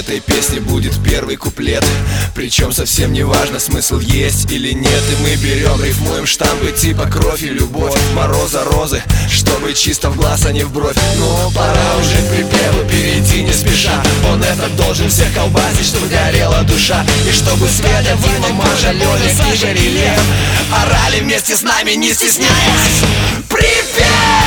этой песни будет первый куплет. Причем совсем не важно, смысл есть или нет. И мы берем, рифмуем штампы типа кровь и любовь, мороза, розы, чтобы чисто в глаз, а не в бровь. Ну, пора уже к припеву перейти не спеша. Он этот должен всех колбасить, чтобы горела душа. И чтобы Света, Дима, Маша, Лёля, Игорь и Лев орали вместе с нами, не стесняясь. Припев!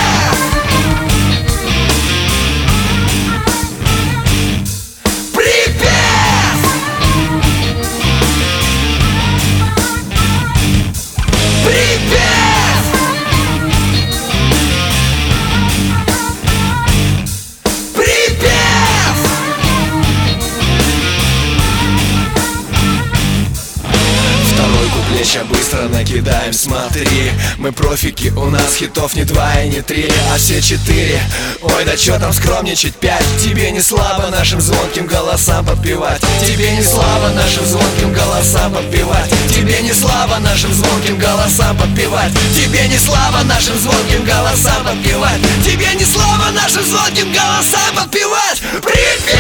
Ща быстро накидаем, смотри. Мы профики, у нас хитов не 2 и не 3, а все 4. Ой, да чё там скромничать, 5. Тебе не слабо нашим звонким голосам подпевать. Тебе не слабо нашим звонким голосам подпевать. Тебе не слабо нашим звонким голосам подпевать. Тебе не слабо нашим звонким голосам подпевать. Тебе не слабо нашим звонким голосам подпевать. Припев!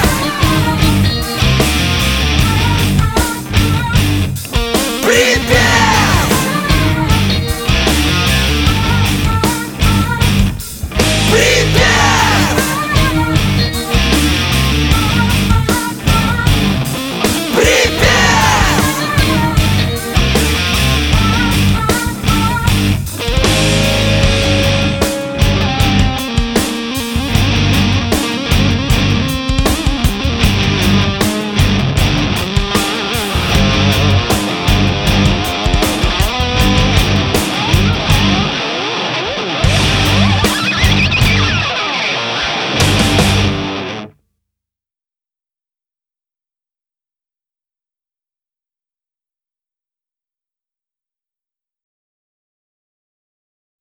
Припев!